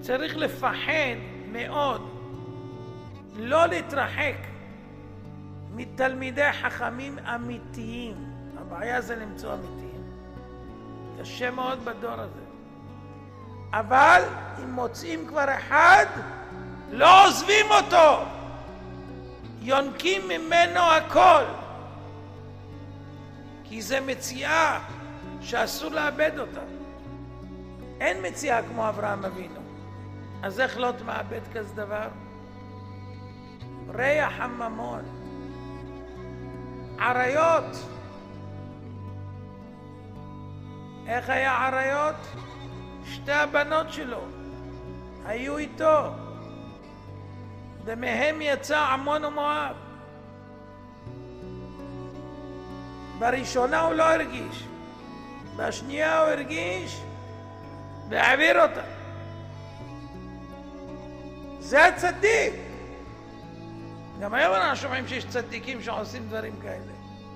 צריך לפחד מאוד, לא להתרחק מתלמידי חכמים אמיתיים. הבעיה זה למצוא אמיתיים. קשה מאוד בדור הזה. אבל אם מוצאים כבר אחד, לא עוזבים אותו. יונקים ממנו הכל. כי זה מציאה שאסור לאבד אותה. אין מציאה כמו אברהם אבינו. אז איך לא תמאבד כזה דבר? ריח הממון. עריות. איך היה עריות? שתי הבנות שלו היו איתו. ומהם יצא עמון ומואב. בראשונה הוא לא הרגיש. בשנייה הוא הרגיש והעביר אותה. זה הצדיק. גם היום אנחנו שומעים שיש צדיקים שעושים דברים כאלה.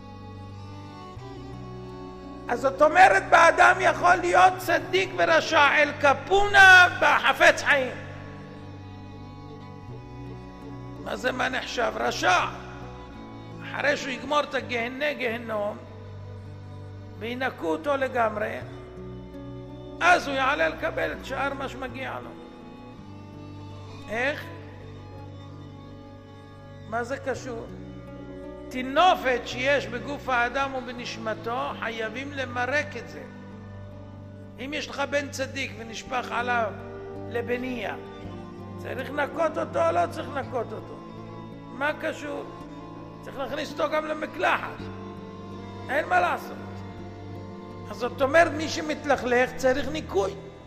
אז זאת אומרת, באדם יכול להיות צדיק ורשע, אל קפונה בחפץ חיים. מה זה מה נחשב? רשע. אחרי שהוא יגמור את גיהנום וינקו אותו לגמרי, אז הוא יעלה לקבל את שאר מה שמגיע לו. איך? מה זה קשור? תינופת שיש בגוף האדם ובנשמתו, חייבים למרק את זה. אם יש לך בן צדיק ונשפך עליו לבניה, צריך לנקות אותו או לא צריך לנקות אותו? מה קשור? צריך להכניס אותו גם למקלחת. אין מה לעשות. אז זאת אומרת, מי שמתלכלך צריך ניקוי.